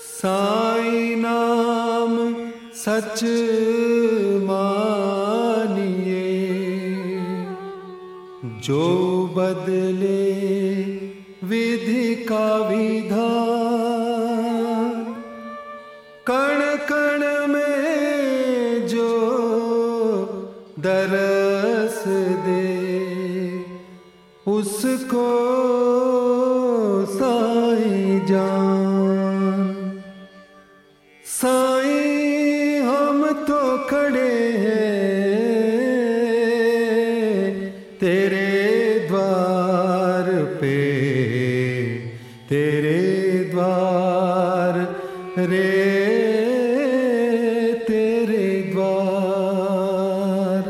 साईं नाम सच मानिए, जो बदले विधि का विधान। कण कण में जो दरस दे, उसको साईं जान। साईं हम तो खड़े हैं तेरे द्वार पे, तेरे द्वार रे, तेरे द्वार।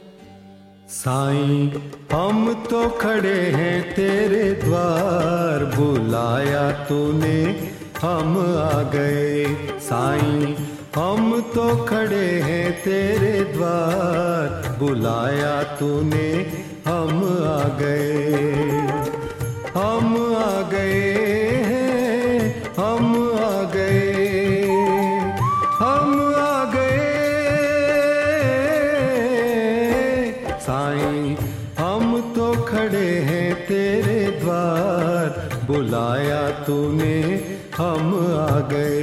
साईं हम तो खड़े हैं तेरे द्वार, बुलाया तूने हम आ गए। साईं हम तो खड़े हैं तेरे द्वार, बुलाया तूने हम आ गए। हम आ गए हैं, हम आ गए, हम आ गए। साईं हम तो खड़े हैं तेरे द्वार, बुलाया तूने हम आ गए।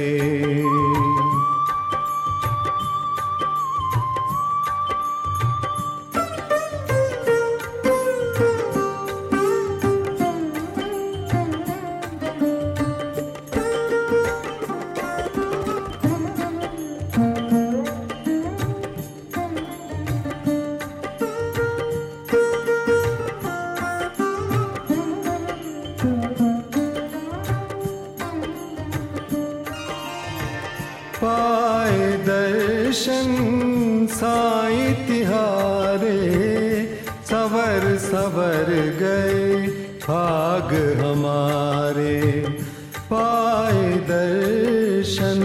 पाए दर्शन साईं तिहारे, सवर सवर गए भाग हमारे। पाए दर्शन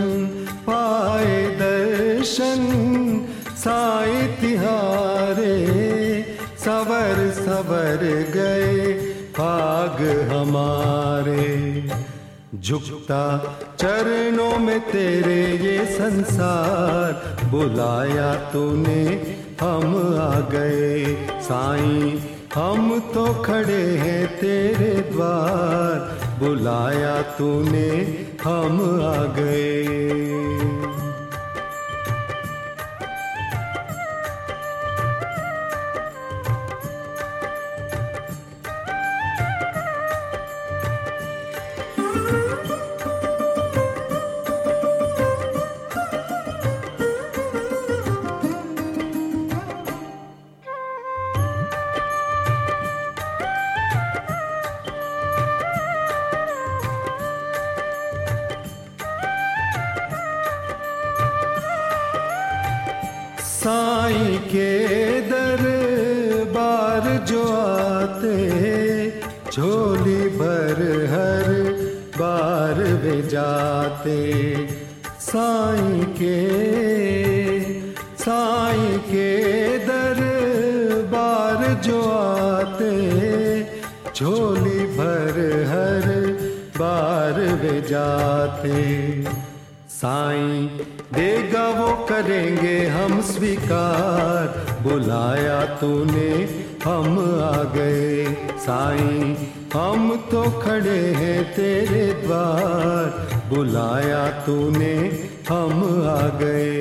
साईं तिहारे, सवर सवर गए भाग हमारे। झुकता चरणों में तेरे ये संसार, बुलाया तूने हम आ गए। साईं हम तो खड़े हैं तेरे द्वार, बुलाया तूने हम आ गए। साईं के दरबार जो आते, झोली भर हर बार वे जाते। साईं के दरबार जो आते, झोली भर हर बार वे जाते। साईं देगा वो करेंगे हम स्वीकार, बुलाया तूने हम आ गए। साईं हम तो खड़े हैं तेरे द्वार, बुलाया तूने हम आ गए।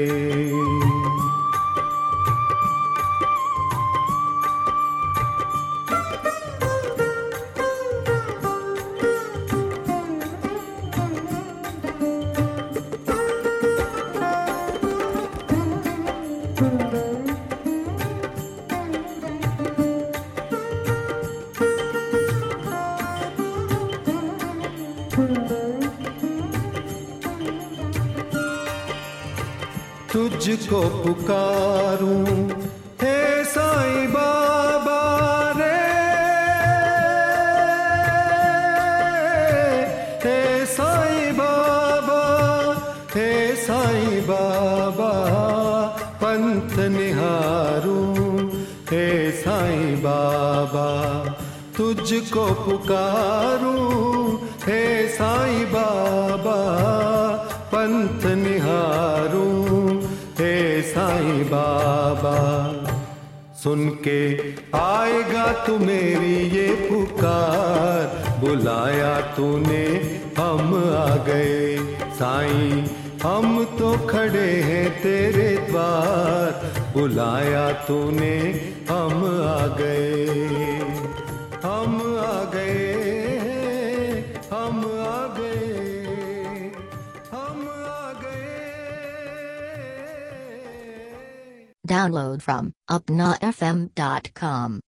तुझको पुकारूं हे साईं बाबा रे, हे साईं बाबा, हे साईं बाबा। पंथ निहारूं हे साईं बाबा, तुझको पुकारूं हे साईं बाबा। पंथ निहारूं हे साईं बाबा। सुन के आएगा तू मेरी ये पुकार, बुलाया तूने हम आ गए साईं, हम तो खड़े हैं तेरे द्वार, बुलाया तूने हम आ गए, हम आ गए, हम आ गए, हम आ गए। Download from upnafm.com.